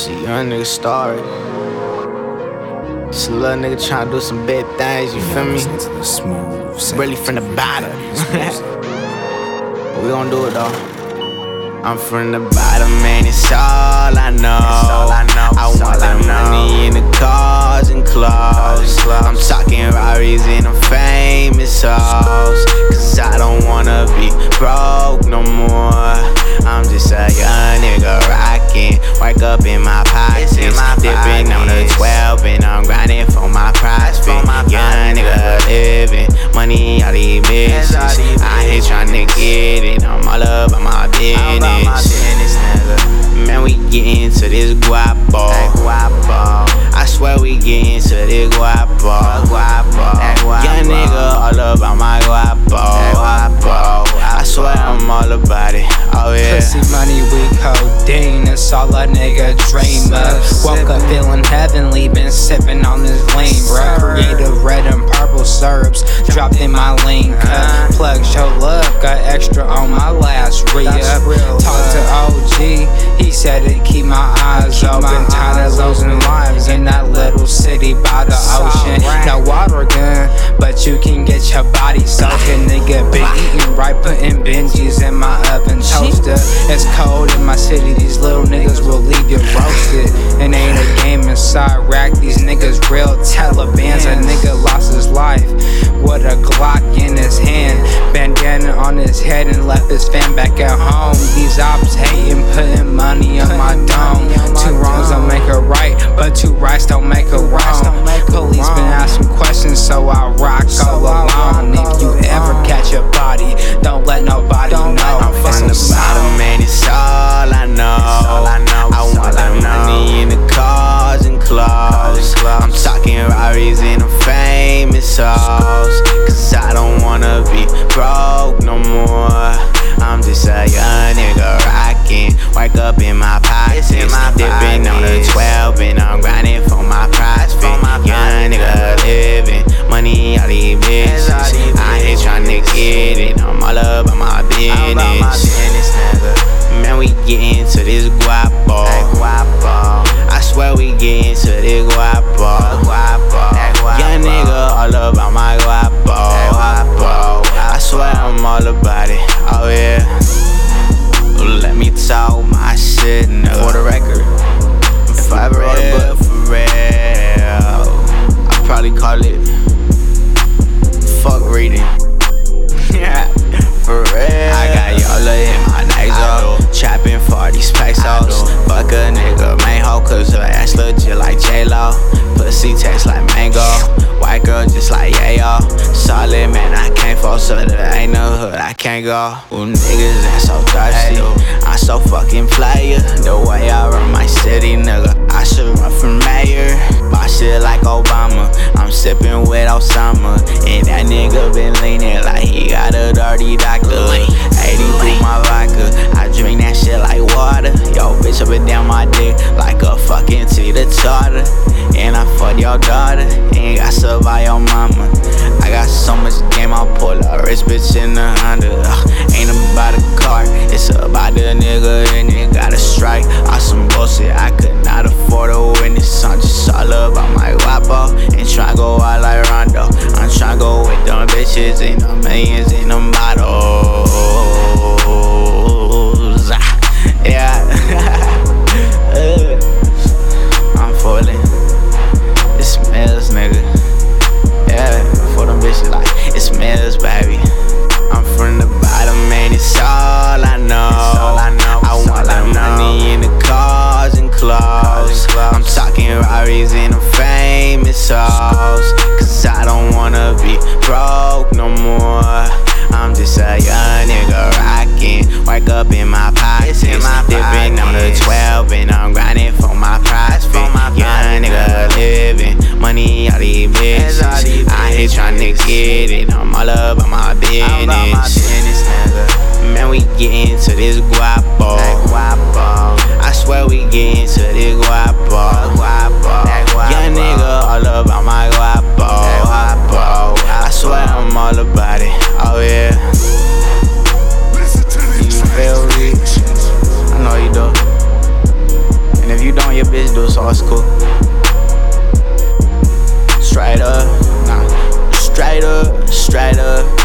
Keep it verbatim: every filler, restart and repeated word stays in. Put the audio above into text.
Just a young nigga started. Just a little nigga tryna do some big things, you feel me? Really from the bottom. But we gon' do it though. I'm from the bottom, man, it's all I know. I want that money in the cars and clothes. I'm talking Rarries and I'm famous hoes. Cause I don't wanna be broke no more. I'm just a young nigga rockin'. Wake up in my pockets, dipping on the twelve, and I'm grinding for my prospect. Young nigga living, money all these bitches. I ain't tryna get it, I'm all about my business. Man, we get into this guapo. I swear we get into this guapo. Young nigga all about my guapo. I swear I'm all about it. Oh yeah. Pussy, money, weed, codeine, that's all a nigga dream of. Woke up feeling heavenly, been sipping on this lean, bruh. Creative red and purple syrups dropped in my lean cup. Plug show love, got extra on my last re-up. Talk to O G, he said to keep my eyes open. Tired of losing lives in that little city by the ocean. No water gun, but you can get your body soaking. Nigga been eating right, putting Benjis in my oven toaster. It's cold in my city, these little niggas will leave you roasted. And ain't a game inside rack, these niggas real Talibans. A nigga lost his life with a Glock in his hand, bandana on his head, and left his fam back at home. These ops hating, putting money on my dome. Two wrongs don't make a right, but two rights don't make a wrong. Police been asking questions, so I rock all alone. If you ever catch a body, don't let nobody know. I'm from the bottom, man, it's all I know. I want that money in the cars and clothes. I'm talking Rarries and I'm famous hoes. Cause I don't wanna be broke no more. I'm just a young nigga rockin'. Wake up in my pockets, dipping on the twelve, and I'm grinding for my prospect. Young nigga living, money all these bitches. I ain't tryna get it, I'm all about my business. Man, we get into this guapo. I swear we get into this guapo. Young nigga all about my guapo. I swear I'm all about it. Oh yeah. Let me talk my shit, nigga. For the record, if I ever wrote a book for real, I'd probably call it Fuck Reading. Yeah, for real. I got y'all in my nasal, trapping for these pesos. Fuck a nigga, main hoe, cause her ass legit like J-Lo. Pussy taste like mango, white girl just like yayo. Solid man, I can't fall, so there ain't no hood I can't go. Ooh, niggas ain't so thirsty, I'm so fucking player. The way I run my city, nigga, I should run for mayor. My shit like Obama, I'm sipping with Osama. And that nigga been leaning like he got a dirty doctor. eighty through my vodka, I drink that shit like water. Yo, bitch up and down my dick like a fucking Tita Tartar. And I fuck your daughter, ain't got to buy your mama. I got so much game, I'll pull a rich bitch in the Honda. uh, Ain't about a car, it's about the nigga and it got a strike. On some bullshit, I could not afford to witness. I'm just all about my guapo, and tryna go out like Rondo. I'm tryna go with them bitches, ain't no millions in them bottles. Yeah. I'm falling. It smells, nigga. Yeah, for them bitches like it smells, baby. I'm from the bottom, man, it's all I know. I want that bitch do sauce cool. Straight up, nah, straight up, straight up.